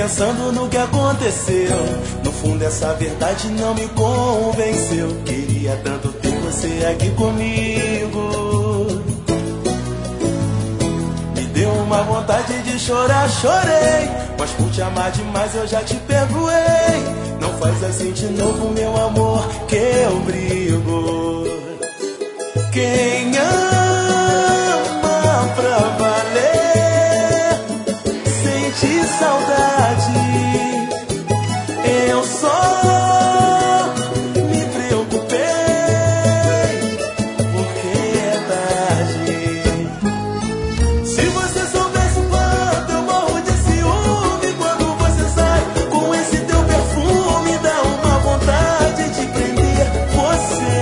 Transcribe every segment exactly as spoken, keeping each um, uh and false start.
pensando no que aconteceu. No fundo essa verdade não me convenceu. Queria tanto ter você aqui comigo. Me deu uma vontade de chorar, chorei. Mas por te amar demais eu já te perdoei. Não faz assim de novo, meu amor, que eu brigo. Quem ama pra valer sente saudade. Eu só me preocupei porque é tarde. Se você soubesse o quanto eu morro de ciúme quando você sai com esse teu perfume, dá uma vontade de prender você.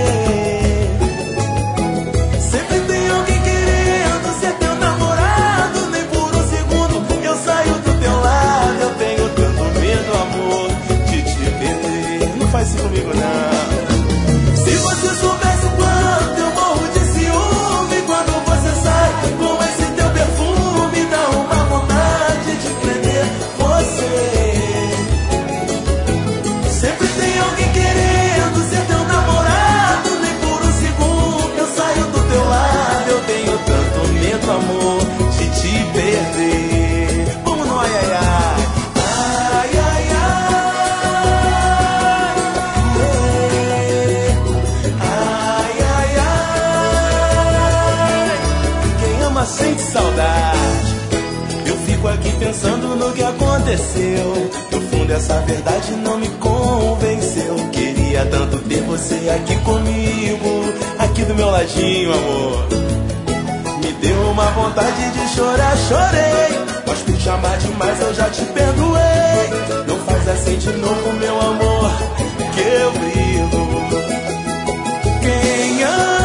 Sempre tem alguém querendo ser teu namorado. Nem por um segundo eu saio do teu lado. Eu tenho tanto medo, amor, de te perder. Não faz isso comigo, não. Se você soubesse o quanto eu morro de ciúme quando você sai com esse teu perfume, dá uma vontade de prender você. Sempre tem alguém querendo ser teu namorado. Nem por um segundo eu saio do teu lado. Eu tenho tanto medo, amor, de te perder. Vamos no ai, ai, ai. Ai, ai, ai. Ai, ai, ai. Quem ama sente saudade. Eu fico aqui pensando no que aconteceu. No fundo essa verdade não me convenceu. Queria tanto ter você aqui comigo, aqui do meu ladinho, amor. Me deu uma vontade de chorar, chorei. Mas por te amar demais eu já te perdoei. Não faz assim de novo, meu amor, que eu brigo. Quem ama